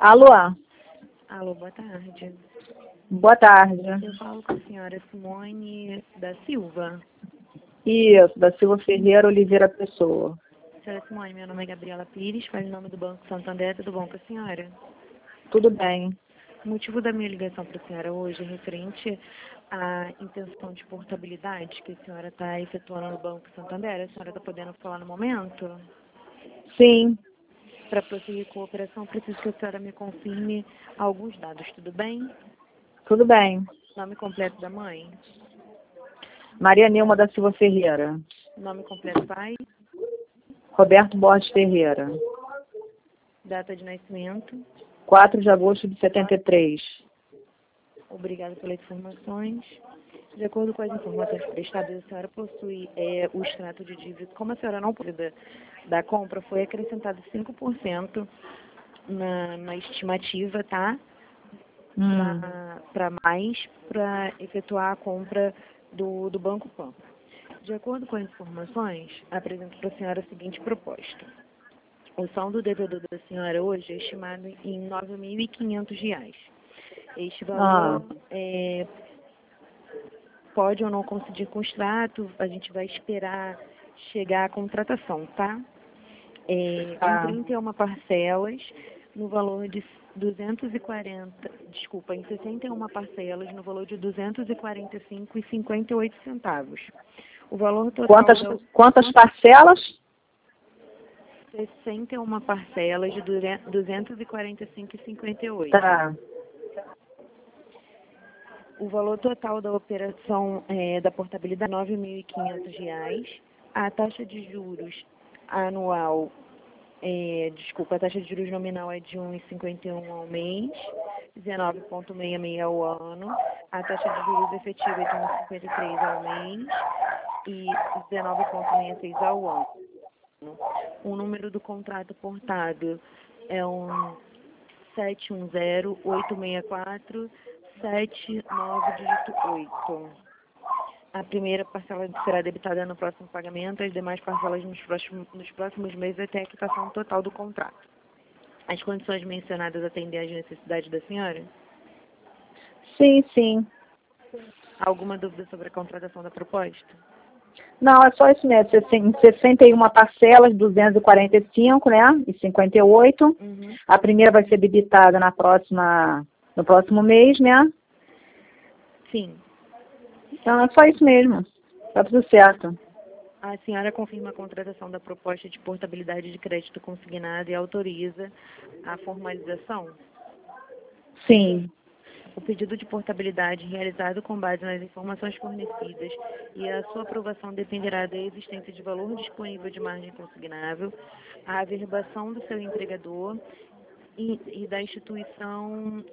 Alô? Alô, boa tarde. Boa tarde. Eu falo com a senhora Simone da Silva. Isso, da Silva Ferreira Oliveira Pessoa. Senhora Simone, meu nome é Gabriela Pires, falo em nome do Banco Santander. Tudo bom com a senhora? Tudo bem. O motivo da minha ligação para a senhora hoje é referente à intenção de portabilidade que a senhora está efetuando no Banco Santander. A senhora está podendo falar no momento? Sim, Para prosseguir com a operação, preciso que a senhora me confirme alguns dados, tudo bem? tudo bem. Nome completo da mãe, Maria Nilma da Silva Ferreira. nome completo do pai, Roberto Borges Ferreira. data de nascimento. 4 de agosto de 73. Obrigada pelas informações. De acordo com as informações prestadas, a senhora possui o extrato de dívida. Como a senhora não pôde da compra, foi acrescentado 5% na estimativa, tá? Para efetuar a compra do Banco Pan. De acordo com as informações, apresento para a senhora a seguinte proposta. O saldo devedor da senhora hoje é estimado em R$ 9.500. Este valor pode ou não coincidir com o extrato, a gente vai esperar chegar à contratação, tá? Em 31 parcelas, no valor de 240, desculpa, em 61 parcelas, no valor de R$ 245,58. O valor total Quantas parcelas? 61 parcelas de R$ 245,58. Tá. O valor total da operação da portabilidade é R$ 9.500. A taxa de juros anual, a taxa de juros nominal é de 1,51 ao mês, 19,66 ao ano. A taxa de juros efetiva é de 1,53 ao mês e 19,66 ao ano. O número do contrato portado é um 710864 79 dígito 8. A primeira parcela será debitada no próximo pagamento, as demais parcelas nos próximos meses até a quitação total do contrato. As condições mencionadas atendem às necessidades da senhora? Sim, sim. Alguma dúvida sobre a contratação da proposta? Não, é só isso mesmo. 61 parcelas, 245, né? E 58. Uhum. A primeira vai ser debitada no próximo mês, né? Sim. Então é só isso mesmo. Tá tudo certo. A senhora confirma a contratação da proposta de portabilidade de crédito consignado e autoriza a formalização? Sim. O pedido de portabilidade realizado com base nas informações fornecidas e a sua aprovação dependerá da existência de valor disponível de margem consignável, a averbação do seu empregador e da instituição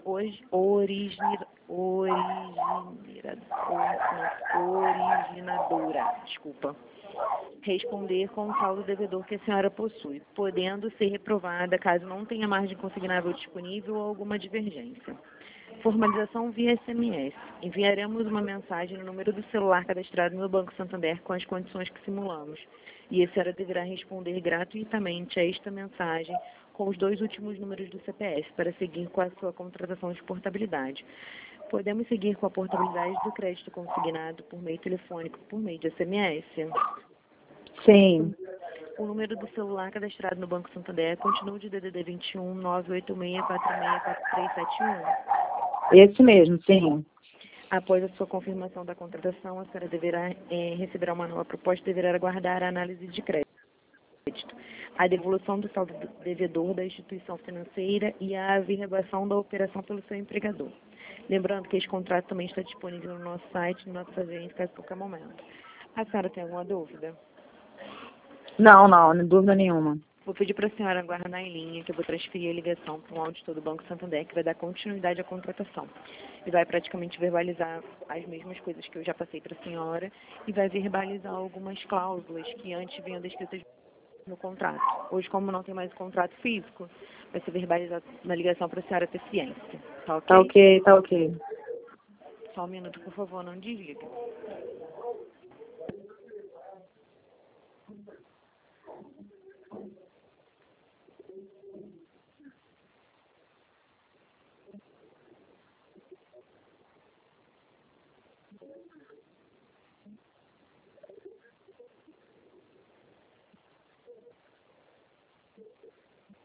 originadora, responder com o saldo devedor que a senhora possui, podendo ser reprovada caso não tenha margem consignável disponível ou alguma divergência. Formalização via SMS. Enviaremos uma mensagem no número do celular cadastrado no Banco Santander com as condições que simulamos. E a senhora deverá responder gratuitamente a esta mensagem com os 2 últimos números do CPF para seguir com a sua contratação de portabilidade. Podemos seguir com a portabilidade do crédito consignado por meio telefônico, por meio de SMS? Sim. O número do celular cadastrado no Banco Santander continua de DDD 21 986 46 4371. Esse mesmo, sim. Após a sua confirmação da contratação, a senhora deverá receberá uma nova proposta e deverá aguardar a análise de crédito, a devolução do saldo devedor da instituição financeira e a averbação da operação pelo seu empregador. Lembrando que esse contrato também está disponível no nosso site, no nosso agente, a qualquer momento. A senhora tem alguma dúvida? Não, dúvida nenhuma. Vou pedir para a senhora aguardar em linha, que eu vou transferir a ligação para um auditor do Banco Santander, que vai dar continuidade à contratação. E vai praticamente verbalizar as mesmas coisas que eu já passei para a senhora e vai verbalizar algumas cláusulas que antes vinham descritas no contrato. Hoje, como não tem mais o contrato físico, vai ser verbalizado na ligação para a senhora ter ciência. Tá ok? Tá ok. Só um minuto, por favor, não desliga.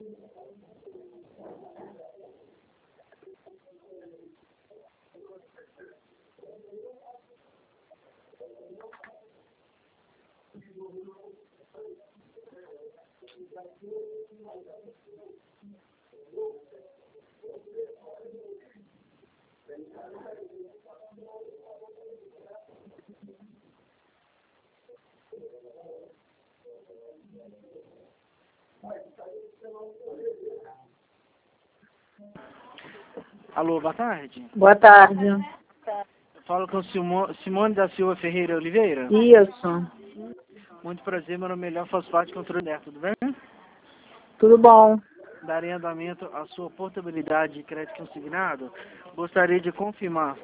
Alô, boa tarde. Boa tarde. Falo com Simone da Silva Ferreira Oliveira. Isso. Muito prazer, meu nome é Léo, faço parte do controle Neto, tudo bem? Tudo bom? Darei andamento à sua portabilidade de crédito consignado. Gostaria de confirmar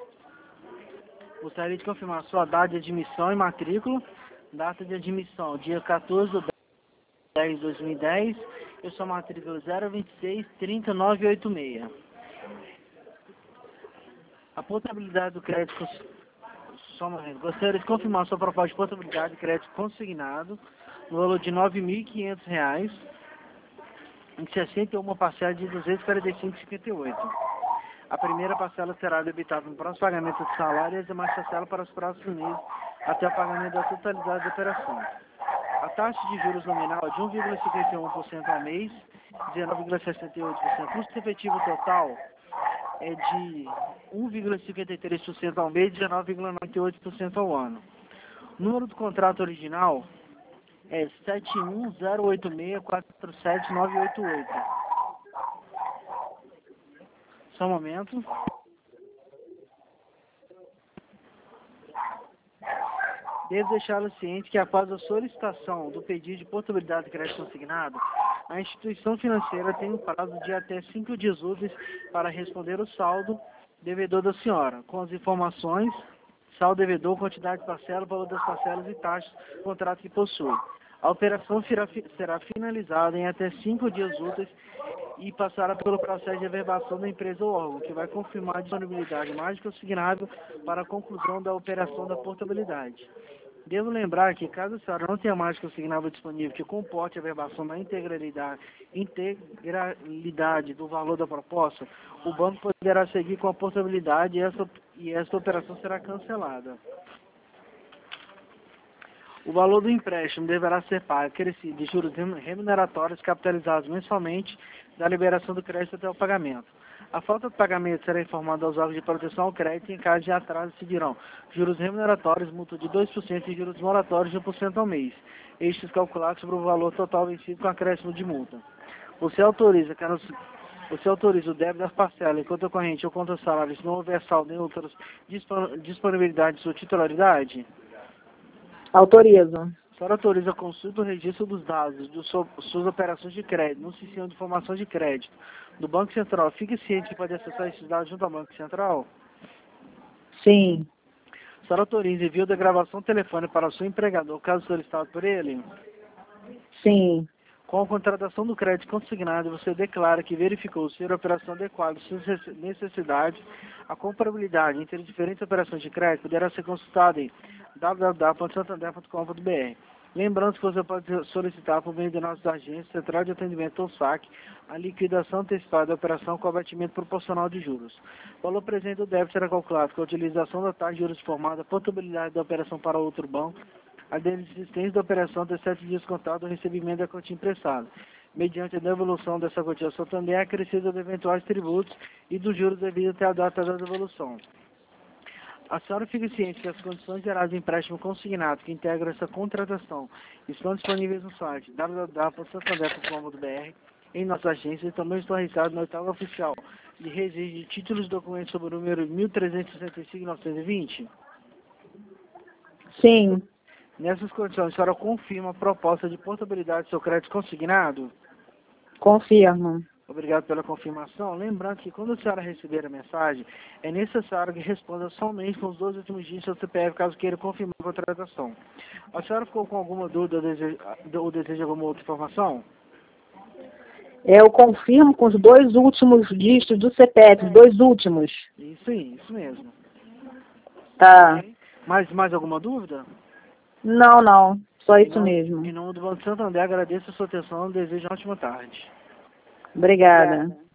sua data de admissão e matrícula. Data de admissão, dia 14 de 10 de 2010. Eu sou matrícula 026 30986. A portabilidade do crédito só um momento. Gostaria de confirmar sua proposta de portabilidade de crédito consignado no valor de R$ 9.500 em 61 parcelas de R$ 245,58. A primeira parcela será debitada no próximo pagamento do salário e as demais parcelas para os próximos meses até o pagamento da totalidade da operação. A taxa de juros nominal é de 1,51% ao mês, 19,68%. O custo efetivo total é de 1,53% ao mês, 19,98% ao ano. O número do contrato original é 71086479988. Só um momento. Devo deixá-lo ciente que após a solicitação do pedido de portabilidade de crédito consignado, a instituição financeira tem um prazo de até 5 dias úteis para responder o saldo devedor da senhora, com as informações, saldo devedor, quantidade de parcela, valor das parcelas e taxas do contrato que possui. A operação será finalizada em até 5 dias úteis e passará pelo processo de averbação da empresa ou órgão, que vai confirmar a disponibilidade mais consignável para a conclusão da operação da portabilidade. Devo lembrar que, caso a senhora não tenha mais consignável disponível que comporte a averbação da integralidade do valor da proposta, o banco poderá seguir com a portabilidade e esta operação será cancelada. O valor do empréstimo deverá ser pago acrescido de juros remuneratórios capitalizados mensalmente da liberação do crédito até o pagamento. A falta de pagamento será informada aos órgãos de proteção ao crédito e, em caso de atraso, seguirão juros remuneratórios, multa de 2% e juros moratórios de 1% ao mês, estes calculados sobre o valor total vencido com acréscimo de multa. Você autoriza o débito das parcelas em conta corrente ou conta salário se não houver saldo nem outras disponibilidade de sua titularidade? Autorizo. A senhora autoriza a consulta ou registro dos dados de suas operações de crédito no sistema de informação de crédito do Banco Central. Fique ciente que pode acessar esses dados junto ao Banco Central? Sim. A senhora autoriza envio da gravação telefônica para o seu empregador, caso solicitado por ele? Sim. Com a contratação do crédito consignado, você declara que verificou ser a operação adequada às suas necessidades. A comparabilidade entre diferentes operações de crédito poderá ser consultada em www.santander.com.br. Lembrando que você pode solicitar por meio de nossas agências, Central de Atendimento ou SAC, a liquidação antecipada da operação com abatimento proporcional de juros. O valor presente do débito será calculado com a utilização da taxa de juros formada, a portabilidade da operação para outro banco, a desistência da operação de 7 dias contados do recebimento da quantia emprestada, mediante a devolução dessa quantia também acrescida de eventuais tributos e dos juros devidos até a data da devolução. A senhora fica ciente que as condições gerais de empréstimo consignado que integram essa contratação estão disponíveis no site www.santander.com.br, em nossa agência, e também estão registrados no oitavo oficial de registro de títulos e documentos sob o número 1365-920? Sim. Nessas condições, a senhora confirma a proposta de portabilidade do seu crédito consignado? Confirmo. Obrigado pela confirmação. Lembrando que quando a senhora receber a mensagem, é necessário que responda somente com os 2 últimos dígitos do seu CPF, caso queira confirmar a contratação. A senhora ficou com alguma dúvida ou deseja alguma outra informação? Eu confirmo com os 2 últimos dígitos do CPF, os 2 últimos. Isso mesmo. Tá. Okay. Mais alguma dúvida? Não. Só isso mesmo. Em nome do Banco Santander, agradeço a sua atenção e desejo uma ótima tarde. Obrigada.